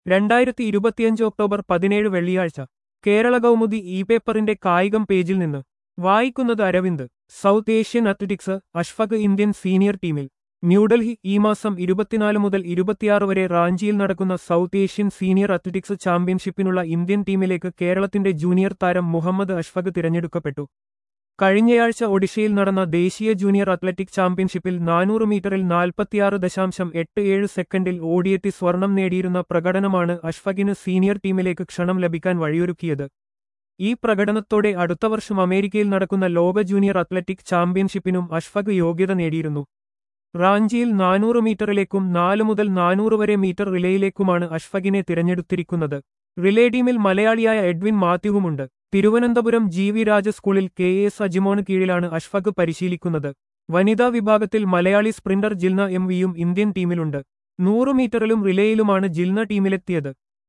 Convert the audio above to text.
2025 October 17 വെള്ളിയാഴ്ച Kerala Kaumudi E പേപ്പറിന്റെ കായികം പേജിൽ നിന്ന് വായിക്കുന്നത് Aravind. South Asian athletics Ashfaq Indian senior ടീമിൽ. ന്യൂഡൽഹി ഈ മാസം 24 മുതൽ 26 വരെ റാഞ്ചിയിൽ നടക്കുന്ന സൗത്ത് ഏഷ്യൻ സീനിയർ അത്ലറ്റിക്സ് ചാമ്പ്യൻഷിപ്പിനുള്ള ഇന്ത്യൻ ടീമിലേക്ക് കേരളത്തിന്റെ ജൂനിയർ താരം മുഹമ്മദ് അഷ്ഫഖ് തിരഞ്ഞെടുക്കപ്പെട്ടു. കഴിഞ്ഞയാഴ്ച ഒഡീഷയിൽ നടന്ന ദേശീയ ജൂനിയർ അത്ലറ്റിക് ചാമ്പ്യൻഷിപ്പിൽ 400 മീറ്ററിൽ 46.87 സെക്കൻഡിൽ ഓടിയെത്തി സ്വർണം നേടിയിരുന്ന പ്രകടനമാണ് അഷ്ഫഖിന് സീനിയർ ടീമിലേക്ക് ക്ഷണം ലഭിക്കാൻ വഴിയൊരുക്കിയത്. ഈ പ്രകടനത്തോടെ അടുത്ത വർഷം അമേരിക്കയിൽ നടക്കുന്ന ലോക ജൂനിയർ അത്ലറ്റിക് ചാമ്പ്യൻഷിപ്പിനും അഷ്ഫഖ് യോഗ്യത നേടിയിരുന്നു. റാഞ്ചിയിൽ 400 മീറ്ററിലേക്കും 4 മുതൽ 400 വരെ മീറ്റർ റിലേയിലേക്കുമാണ് അഷ്ഫഖിനെ തിരഞ്ഞെടുത്തിരിക്കുന്നത്. റിലേ ടീമിൽ മലയാളിയായ എഡ്വിൻ മാത്യുവുമുണ്ട്. തിരുവനന്തപുരം GV രാജ സ്കൂളിൽ KS അജിമോന് കീഴിലാണ് അഷ്ഫഖ് പരിശീലിക്കുന്നത്. വനിതാ വിഭാഗത്തിൽ മലയാളി സ്പ്രിന്റർ ജിൽന MV യും ഇന്ത്യൻ ടീമിലുണ്ട്. 100 മീറ്ററിലും റിലേയിലുമാണ് ജിൽന ടീമിലെത്തിയത്.